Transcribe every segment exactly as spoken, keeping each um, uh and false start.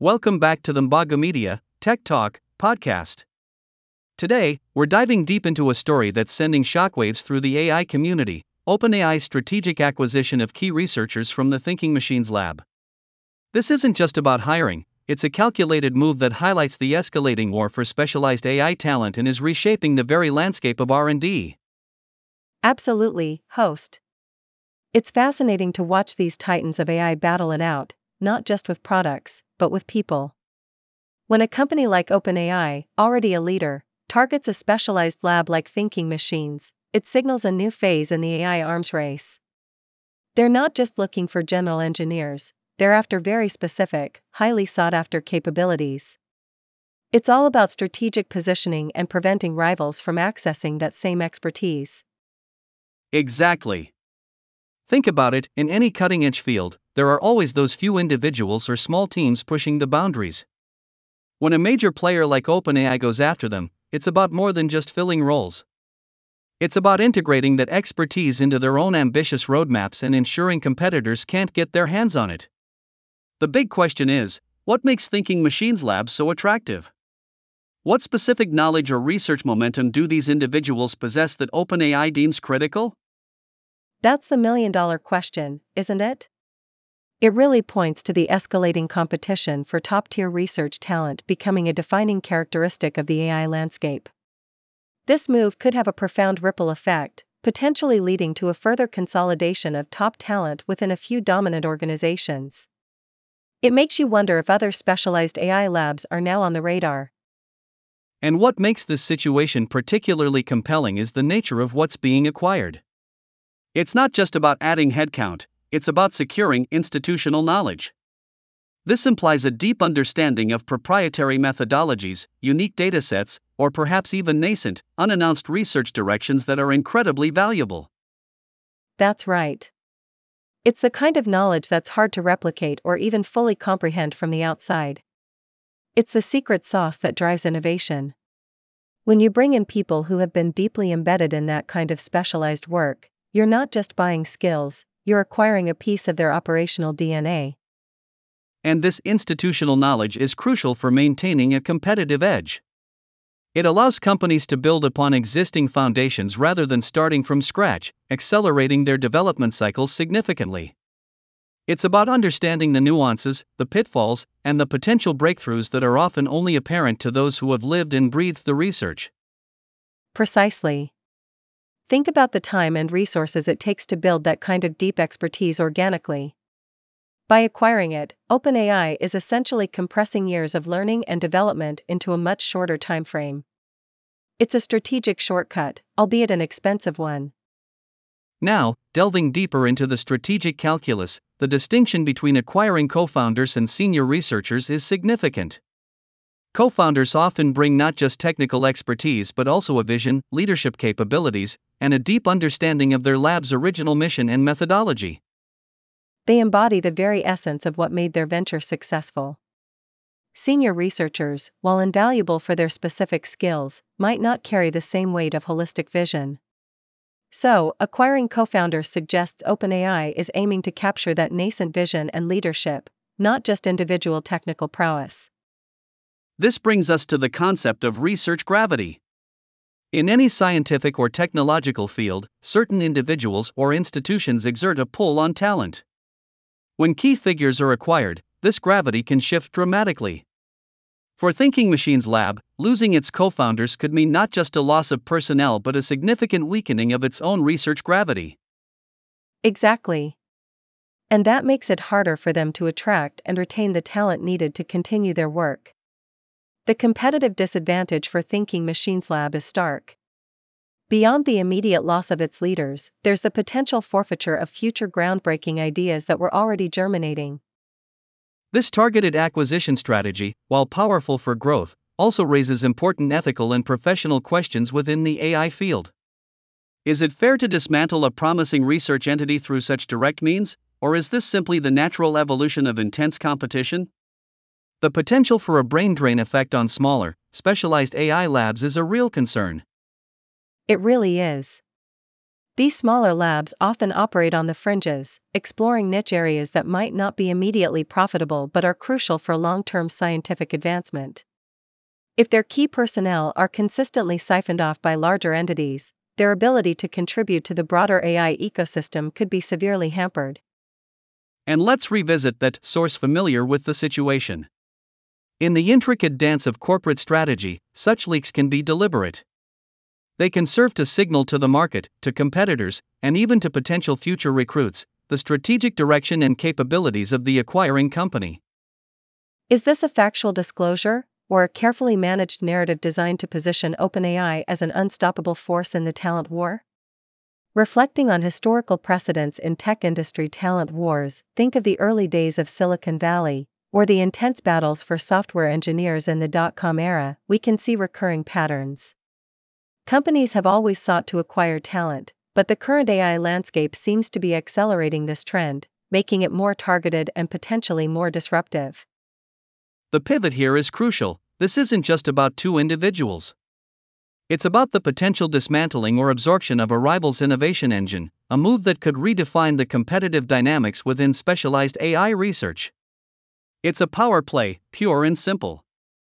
Welcome back to the Mbaga Media Tech Talk podcast. Today, we're diving deep into a story that's sending shockwaves through the A I community: OpenAI's strategic acquisition of key researchers from the Thinking Machines lab. This isn't just about hiring, it's a calculated move that highlights the escalating war for specialized A I talent and is reshaping the very landscape of R and D. Absolutely, host. It's fascinating to watch these titans of A I battle it out, not just with products, but with people. When a company like OpenAI, already a leader, targets a specialized lab like Thinking Machines, it signals a new phase in the A I arms race. They're not just looking for general engineers, they're after very specific, highly sought-after capabilities. It's all about strategic positioning and preventing rivals from accessing that same expertise. Exactly. Think about it, in any cutting-edge field, there are always those few individuals or small teams pushing the boundaries. When a major player like OpenAI goes after them, it's about more than just filling roles. It's about integrating that expertise into their own ambitious roadmaps and ensuring competitors can't get their hands on it. The big question is, what makes Thinking Machines Labs so attractive? What specific knowledge or research momentum do these individuals possess that OpenAI deems critical? That's the million-dollar question, isn't it? It really points to the escalating competition for top-tier research talent becoming a defining characteristic of the A I landscape. This move could have a profound ripple effect, potentially leading to a further consolidation of top talent within a few dominant organizations. It makes you wonder if other specialized A I labs are now on the radar. And what makes this situation particularly compelling is the nature of what's being acquired. It's not just about adding headcount, it's about securing institutional knowledge. This implies a deep understanding of proprietary methodologies, unique datasets, or perhaps even nascent, unannounced research directions that are incredibly valuable. That's right. It's the kind of knowledge that's hard to replicate or even fully comprehend from the outside. It's the secret sauce that drives innovation. When you bring in people who have been deeply embedded in that kind of specialized work, you're not just buying skills, you're acquiring a piece of their operational D N A. And this institutional knowledge is crucial for maintaining a competitive edge. It allows companies to build upon existing foundations rather than starting from scratch, accelerating their development cycles significantly. It's about understanding the nuances, the pitfalls, and the potential breakthroughs that are often only apparent to those who have lived and breathed the research. Precisely. Think about the time and resources it takes to build that kind of deep expertise organically. By acquiring it, OpenAI is essentially compressing years of learning and development into a much shorter time frame. It's a strategic shortcut, albeit an expensive one. Now, delving deeper into the strategic calculus, the distinction between acquiring co-founders and senior researchers is significant. Co-founders often bring not just technical expertise but also a vision, leadership capabilities, and a deep understanding of their lab's original mission and methodology. They embody the very essence of what made their venture successful. Senior researchers, while invaluable for their specific skills, might not carry the same weight of holistic vision. So, acquiring co-founders suggests OpenAI is aiming to capture that nascent vision and leadership, not just individual technical prowess. This brings us to the concept of research gravity. In any scientific or technological field, certain individuals or institutions exert a pull on talent. When key figures are acquired, this gravity can shift dramatically. For Thinking Machines Lab, losing its co-founders could mean not just a loss of personnel but a significant weakening of its own research gravity. Exactly. And that makes it harder for them to attract and retain the talent needed to continue their work. The competitive disadvantage for Thinking Machines Lab is stark. Beyond the immediate loss of its leaders, there's the potential forfeiture of future groundbreaking ideas that were already germinating. This targeted acquisition strategy, while powerful for growth, also raises important ethical and professional questions within the A I field. Is it fair to dismantle a promising research entity through such direct means, or is this simply the natural evolution of intense competition? The potential for a brain drain effect on smaller, specialized A I labs is a real concern. It really is. These smaller labs often operate on the fringes, exploring niche areas that might not be immediately profitable but are crucial for long-term scientific advancement. If their key personnel are consistently siphoned off by larger entities, their ability to contribute to the broader A I ecosystem could be severely hampered. And let's revisit that source familiar with the situation. In the intricate dance of corporate strategy, such leaks can be deliberate. They can serve to signal to the market, to competitors, and even to potential future recruits, the strategic direction and capabilities of the acquiring company. Is this a factual disclosure, or a carefully managed narrative designed to position OpenAI as an unstoppable force in the talent war? Reflecting on historical precedents in tech industry talent wars, think of the early days of Silicon Valley, or the intense battles for software engineers in the dot-com era. We can see recurring patterns. Companies have always sought to acquire talent, but the current A I landscape seems to be accelerating this trend, making it more targeted and potentially more disruptive. The pivot here is crucial. This isn't just about two individuals. It's about the potential dismantling or absorption of a rival's innovation engine, a move that could redefine the competitive dynamics within specialized A I research. It's a power play, pure and simple.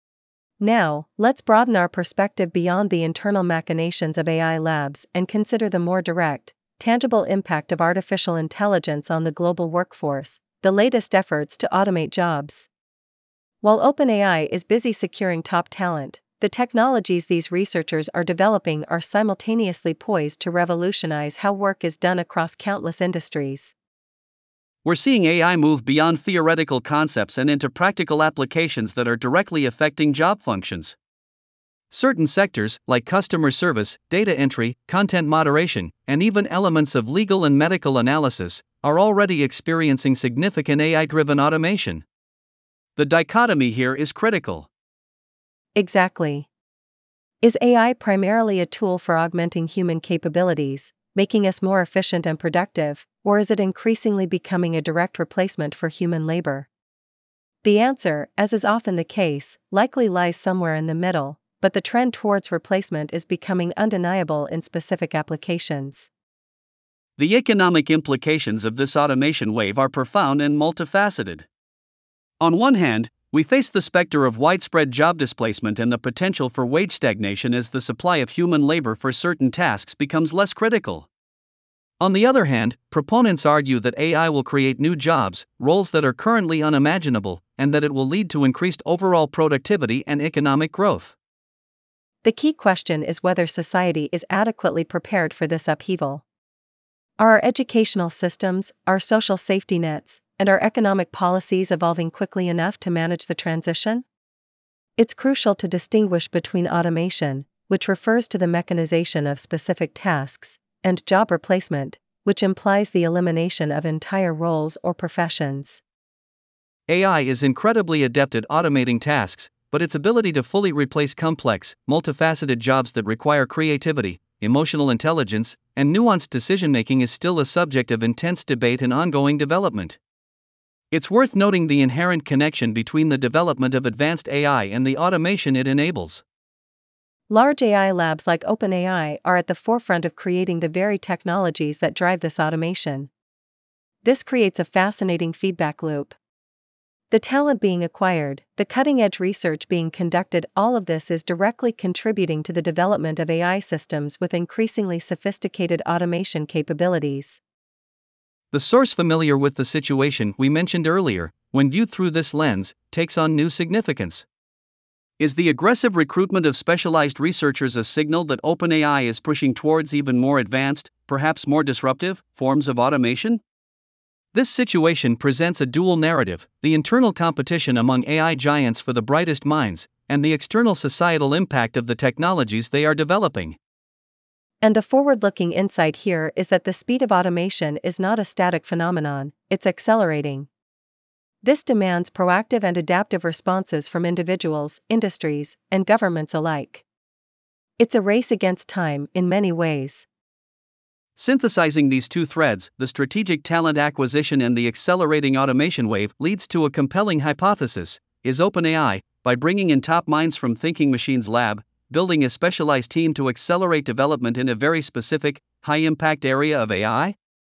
Now, let's broaden our perspective beyond the internal machinations of A I labs and consider the more direct, tangible impact of artificial intelligence on the global workforce, the latest efforts to automate jobs. While OpenAI is busy securing top talent, the technologies these researchers are developing are simultaneously poised to revolutionize how work is done across countless industries. We're seeing A I move beyond theoretical concepts and into practical applications that are directly affecting job functions. Certain sectors, like customer service, data entry, content moderation, and even elements of legal and medical analysis, are already experiencing significant A I-driven automation. The dichotomy here is critical. Exactly. Is A I primarily a tool for augmenting human capabilities, making us more efficient and productive, or is it increasingly becoming a direct replacement for human labor? The answer, as is often the case, likely lies somewhere in the middle, but the trend towards replacement is becoming undeniable in specific applications. The economic implications of this automation wave are profound and multifaceted. On one hand, we face the specter of widespread job displacement and the potential for wage stagnation as the supply of human labor for certain tasks becomes less critical. On the other hand, proponents argue that A I will create new jobs, roles that are currently unimaginable, and that it will lead to increased overall productivity and economic growth. The key question is whether society is adequately prepared for this upheaval. Are our educational systems, our social safety nets, and our economic policies evolving quickly enough to manage the transition? It's crucial to distinguish between automation, which refers to the mechanization of specific tasks, and job replacement, which implies the elimination of entire roles or professions. A I is incredibly adept at automating tasks, but its ability to fully replace complex, multifaceted jobs that require creativity, emotional intelligence, and nuanced decision-making is still a subject of intense debate and ongoing development. It's worth noting the inherent connection between the development of advanced A I and the automation it enables. Large A I labs like OpenAI are at the forefront of creating the very technologies that drive this automation. This creates a fascinating feedback loop. The talent being acquired, the cutting-edge research being conducted, all of this is directly contributing to the development of A I systems with increasingly sophisticated automation capabilities. The source familiar with the situation we mentioned earlier, when viewed through this lens, takes on new significance. Is the aggressive recruitment of specialized researchers a signal that OpenAI is pushing towards even more advanced, perhaps more disruptive, forms of automation? This situation presents a dual narrative: the internal competition among A I giants for the brightest minds, and the external societal impact of the technologies they are developing. And the forward-looking insight here is that the speed of automation is not a static phenomenon, it's accelerating. This demands proactive and adaptive responses from individuals, industries, and governments alike. It's a race against time in many ways. Synthesizing these two threads, the strategic talent acquisition and the accelerating automation wave, leads to a compelling hypothesis: is OpenAI, by bringing in top minds from Thinking Machines Lab, building a specialized team to accelerate development in a very specific, high-impact area of A I?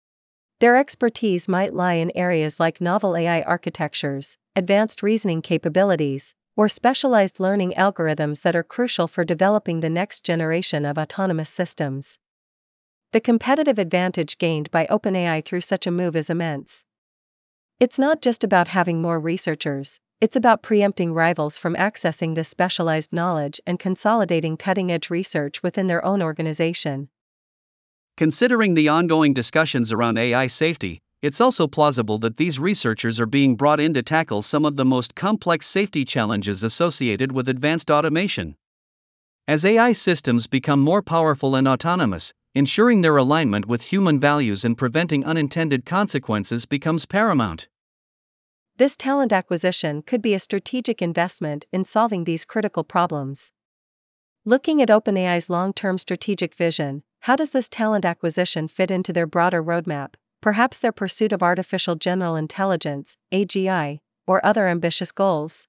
Their expertise might lie in areas like novel A I architectures, advanced reasoning capabilities, or specialized learning algorithms that are crucial for developing the next generation of autonomous systems. The competitive advantage gained by OpenAI through such a move is immense. It's not just about having more researchers, it's about preempting rivals from accessing this specialized knowledge and consolidating cutting-edge research within their own organization. Considering the ongoing discussions around A I safety, it's also plausible that these researchers are being brought in to tackle some of the most complex safety challenges associated with advanced automation. As A I systems become more powerful and autonomous, ensuring their alignment with human values and preventing unintended consequences becomes paramount. This talent acquisition could be a strategic investment in solving these critical problems. Looking at OpenAI's long-term strategic vision, how does this talent acquisition fit into their broader roadmap, perhaps their pursuit of artificial general intelligence, A G I, or other ambitious goals?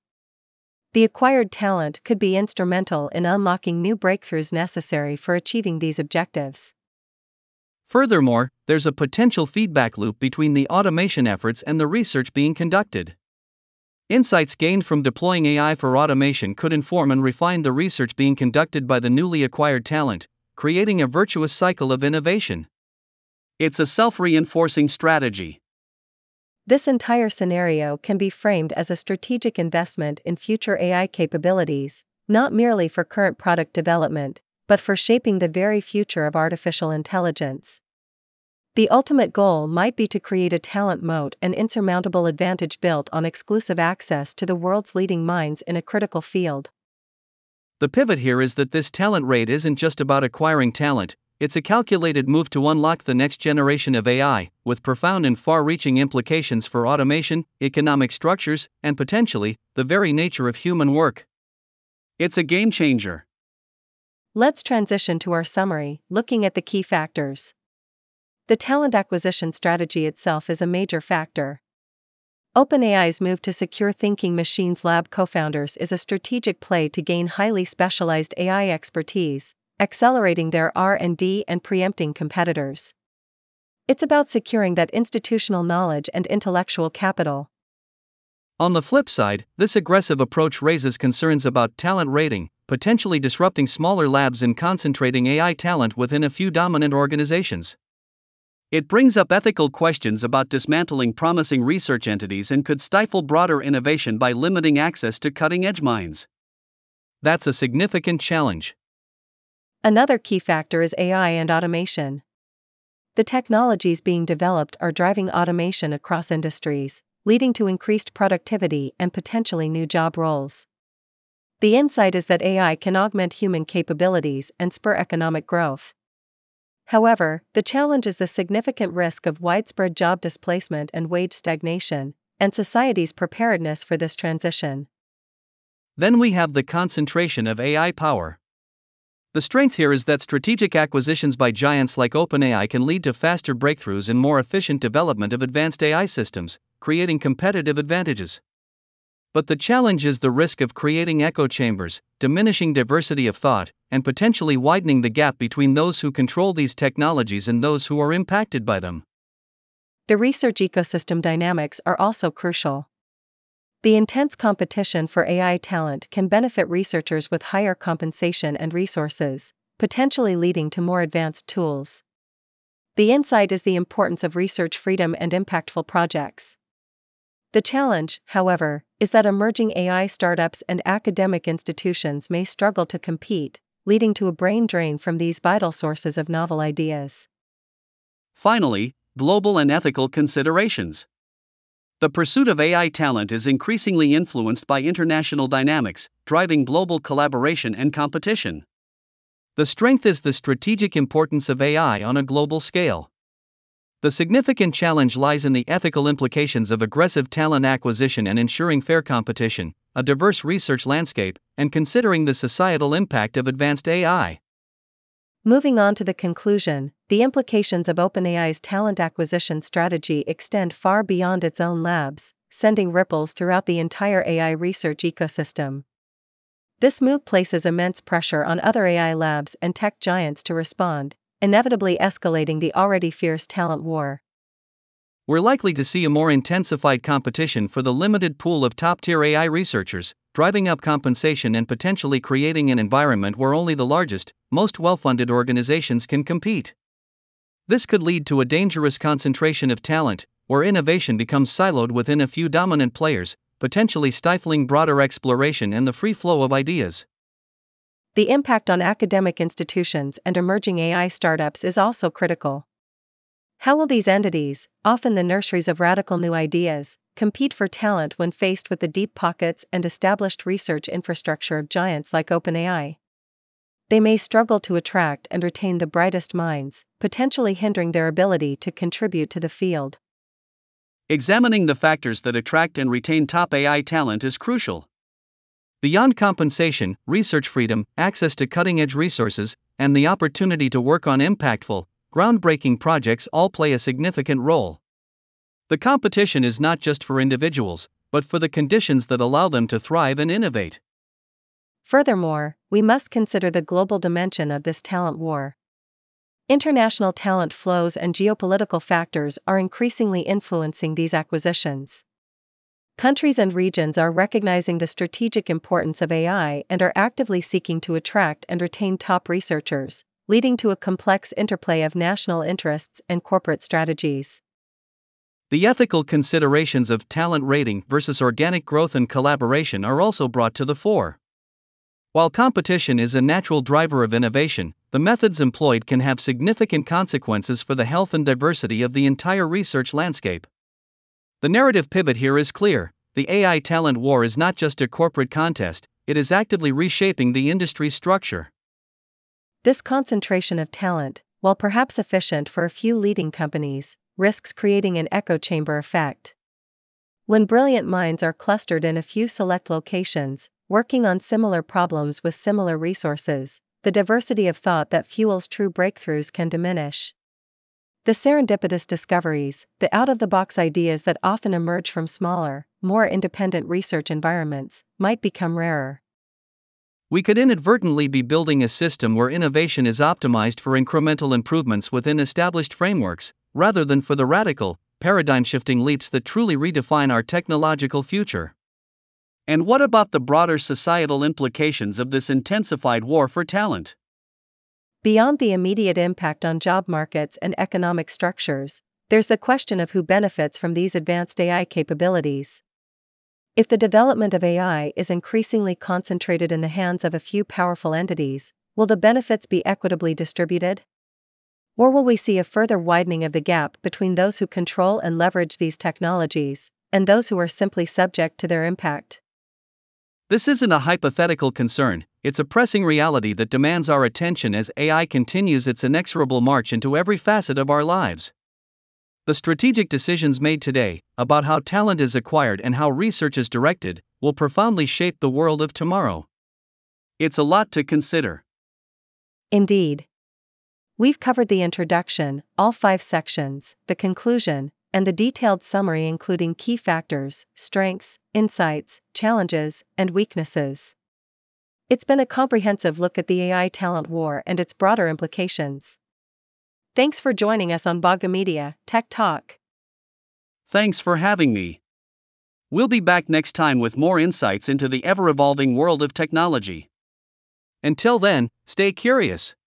The acquired talent could be instrumental in unlocking new breakthroughs necessary for achieving these objectives. Furthermore, there's a potential feedback loop between the automation efforts and the research being conducted. Insights gained from deploying A I for automation could inform and refine the research being conducted by the newly acquired talent, creating a virtuous cycle of innovation. It's a self-reinforcing strategy. This entire scenario can be framed as a strategic investment in future A I capabilities, not merely for current product development, but for shaping the very future of artificial intelligence. The ultimate goal might be to create a talent moat and insurmountable advantage built on exclusive access to the world's leading minds in a critical field. The pivot here is that this talent raid isn't just about acquiring talent, it's a calculated move to unlock the next generation of A I, with profound and far-reaching implications for automation, economic structures, and potentially, the very nature of human work. It's a game changer. Let's transition to our summary, looking at the key factors. The talent acquisition strategy itself is a major factor. OpenAI's move to secure Thinking Machines Lab co-founders is a strategic play to gain highly specialized A I expertise, accelerating their R and D and preempting competitors. It's about securing that institutional knowledge and intellectual capital. On the flip side, this aggressive approach raises concerns about talent raiding, potentially disrupting smaller labs and concentrating A I talent within a few dominant organizations. It brings up ethical questions about dismantling promising research entities and could stifle broader innovation by limiting access to cutting-edge minds. That's a significant challenge. Another key factor is A I and automation. The technologies being developed are driving automation across industries, leading to increased productivity and potentially new job roles. The insight is that A I can augment human capabilities and spur economic growth. However, the challenge is the significant risk of widespread job displacement and wage stagnation, and society's preparedness for this transition. Then we have the concentration of A I power. The strength here is that strategic acquisitions by giants like OpenAI can lead to faster breakthroughs and more efficient development of advanced A I systems, creating competitive advantages. But the challenge is the risk of creating echo chambers, diminishing diversity of thought, and potentially widening the gap between those who control these technologies and those who are impacted by them. The research ecosystem dynamics are also crucial. The intense competition for A I talent can benefit researchers with higher compensation and resources, potentially leading to more advanced tools. The insight is the importance of research freedom and impactful projects. The challenge, however, is that emerging A I startups and academic institutions may struggle to compete, leading to a brain drain from these vital sources of novel ideas. Finally, global and ethical considerations. The pursuit of A I talent is increasingly influenced by international dynamics, driving global collaboration and competition. The strength is the strategic importance of A I on a global scale. The significant challenge lies in the ethical implications of aggressive talent acquisition and ensuring fair competition, a diverse research landscape, and considering the societal impact of advanced A I. Moving on to the conclusion, the implications of OpenAI's talent acquisition strategy extend far beyond its own labs, sending ripples throughout the entire A I research ecosystem. This move places immense pressure on other A I labs and tech giants to respond, inevitably escalating the already fierce talent war. We're likely to see a more intensified competition for the limited pool of top-tier A I researchers, driving up compensation and potentially creating an environment where only the largest, most well-funded organizations can compete. This could lead to a dangerous concentration of talent, where innovation becomes siloed within a few dominant players, potentially stifling broader exploration and the free flow of ideas. The impact on academic institutions and emerging A I startups is also critical. How will these entities, often the nurseries of radical new ideas, compete for talent when faced with the deep pockets and established research infrastructure of giants like OpenAI? They may struggle to attract and retain the brightest minds, potentially hindering their ability to contribute to the field. Examining the factors that attract and retain top A I talent is crucial. Beyond compensation, research freedom, access to cutting-edge resources, and the opportunity to work on impactful, groundbreaking projects all play a significant role. The competition is not just for individuals, but for the conditions that allow them to thrive and innovate. Furthermore, we must consider the global dimension of this talent war. International talent flows and geopolitical factors are increasingly influencing these acquisitions. Countries and regions are recognizing the strategic importance of A I and are actively seeking to attract and retain top researchers, leading to a complex interplay of national interests and corporate strategies. The ethical considerations of talent rating versus organic growth and collaboration are also brought to the fore. While competition is a natural driver of innovation, the methods employed can have significant consequences for the health and diversity of the entire research landscape. The narrative pivot here is clear: the A I talent war is not just a corporate contest, it is actively reshaping the industry's structure. This concentration of talent, while perhaps efficient for a few leading companies, risks creating an echo chamber effect. When brilliant minds are clustered in a few select locations, working on similar problems with similar resources, the diversity of thought that fuels true breakthroughs can diminish. The serendipitous discoveries, the out-of-the-box ideas that often emerge from smaller, more independent research environments, might become rarer. We could inadvertently be building a system where innovation is optimized for incremental improvements within established frameworks, rather than for the radical, paradigm-shifting leaps that truly redefine our technological future. And what about the broader societal implications of this intensified war for talent? Beyond the immediate impact on job markets and economic structures, there's the question of who benefits from these advanced A I capabilities. If the development of A I is increasingly concentrated in the hands of a few powerful entities, will the benefits be equitably distributed? Or will we see a further widening of the gap between those who control and leverage these technologies, and those who are simply subject to their impact? This isn't a hypothetical concern, it's a pressing reality that demands our attention as A I continues its inexorable march into every facet of our lives. The strategic decisions made today, about how talent is acquired and how research is directed, will profoundly shape the world of tomorrow. It's a lot to consider. Indeed. We've covered the introduction, all five sections, the conclusion, and the detailed summary including key factors, strengths, insights, challenges, and weaknesses. It's been a comprehensive look at the A I talent war and its broader implications. Thanks for joining us on Bogga Media Tech Talk. Thanks for having me. We'll be back next time with more insights into the ever-evolving world of technology. Until then, stay curious.